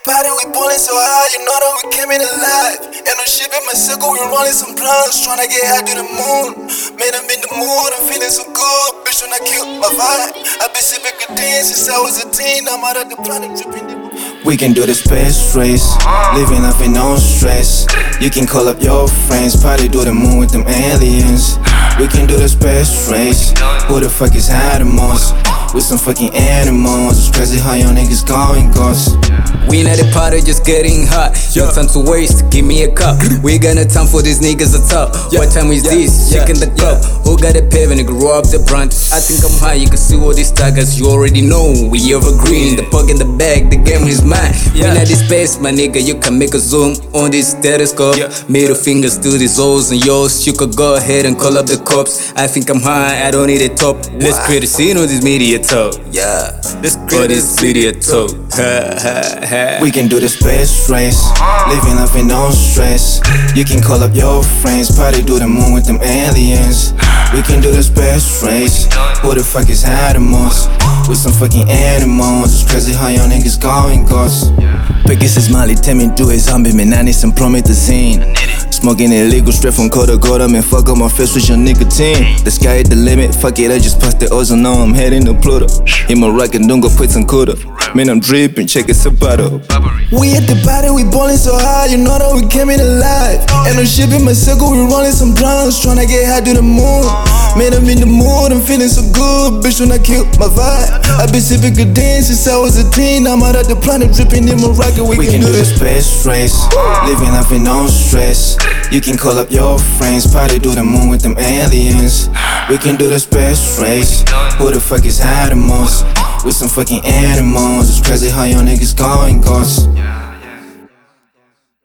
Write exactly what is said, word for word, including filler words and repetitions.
party, we ballin' so hard, you know that we came in alive. And I'm shipping my circle, we rolling some blunts, tryna get high to the moon. Man, I'm in the mood, I'm feeling so good, bitch, when I killed my vibe. I've been sipping good things since I was a teen, I'm out of the planet dripping. We can do the space race, living life with no stress. You can call up your friends, probably do the moon with them aliens. We can do the space race, who the fuck is high the most? With some fucking animals, it's crazy how young niggas going ghost. We at the party just getting hot. No time to waste, give me a cup. We got no time for these niggas at top. What time is this? Shaking the club. Who got a pavement, nigga, roll up the brunt. I think I'm high, you can see all these tigers. You already know, we evergreen. The pug in the bag, the game is mine. We at this space, my nigga, you can make a zoom on this stethoscope. Middle fingers to these O's and yo's. You could go ahead and call up the cops. I think I'm high, I don't need a top. Let's create a scene on this media talk. Yeah, let's create this media talk. Ha ha ha. We can do the space race, living life with no stress. You can call up your friends, probably do the moon with them aliens. We can do the space race, who the fuck is high the most? With some fucking animals, it's crazy how young niggas going ghost. Pegasus Molly, tell me do a zombie, man, I need some promethazine. Smoking illegal straight from cold to gold, man, fuck up my face with your nicotine. The sky at the limit, fuck it, I just passed the ozone, now I'm heading to Pluto. In my rocket, don't go put some Kuda. Man, I'm dripping, check it, Sabato. We at the party, we ballin' so hard, you know that we came in alive. And I'm shipping my circle, we rolling some blunts, tryna get high to the moon. Man, I'm in the mood, I'm feeling so good, bitch, when I killed my vibe. I've been sipping good things since I was a teen, I'm out of the planet, dripping in my rocket. We, we can, can do the space race, living life with no stress. You can call up your friends, probably do the moon with them aliens. We can do the space race, who the fuck is high the most? With some fucking animals, it's crazy how young niggas going ghost.